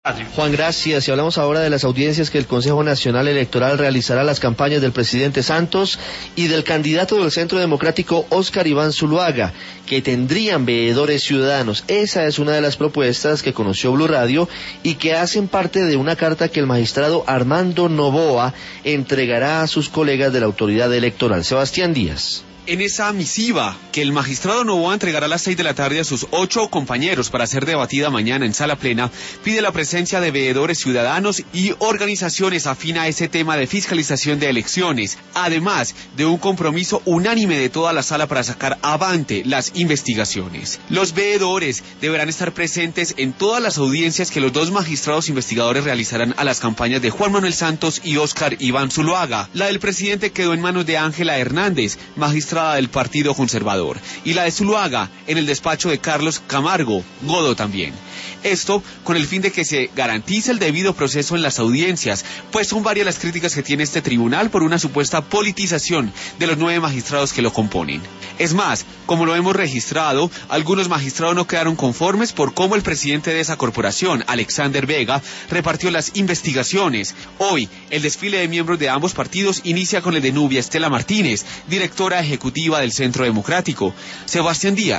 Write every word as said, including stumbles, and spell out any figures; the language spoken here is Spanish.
Juan, gracias. Y hablamos ahora de las audiencias que el Consejo Nacional Electoral realizará a las campañas del presidente Santos y del candidato del Centro Democrático Óscar Iván Zuluaga, que tendrían veedores ciudadanos. Esa es una de las propuestas que conoció Blue Radio y que hacen parte de una carta que el magistrado Armando Noboa entregará a sus colegas de la autoridad electoral. Sebastián Díaz. En esa misiva que el magistrado Noboa entregará a las seis de la tarde a sus ocho compañeros para ser debatida mañana en sala plena, pide la presencia de veedores ciudadanos y organizaciones afín a ese tema de fiscalización de elecciones, además de un compromiso unánime de toda la sala para sacar avante las investigaciones. Los veedores deberán estar presentes en todas las audiencias que los dos magistrados investigadores realizarán a las campañas de Juan Manuel Santos y Óscar Iván Zuluaga. La del presidente quedó en manos de Ángela Hernández, magistrada del Partido Conservador, y la de Zuluaga en el despacho de Carlos Camargo Godo también. Esto con el fin de que se garantice el debido proceso en las audiencias, pues son varias las críticas que tiene este tribunal por una supuesta politización de los nueve magistrados que lo componen. Es más, como lo hemos registrado, algunos magistrados no quedaron conformes por cómo el presidente de esa corporación, Alexander Vega, repartió las investigaciones. Hoy, el desfile de miembros de ambos partidos inicia con el de Nubia Estela Martínez, directora ejecutiva del Centro Democrático. Sebastián Díaz.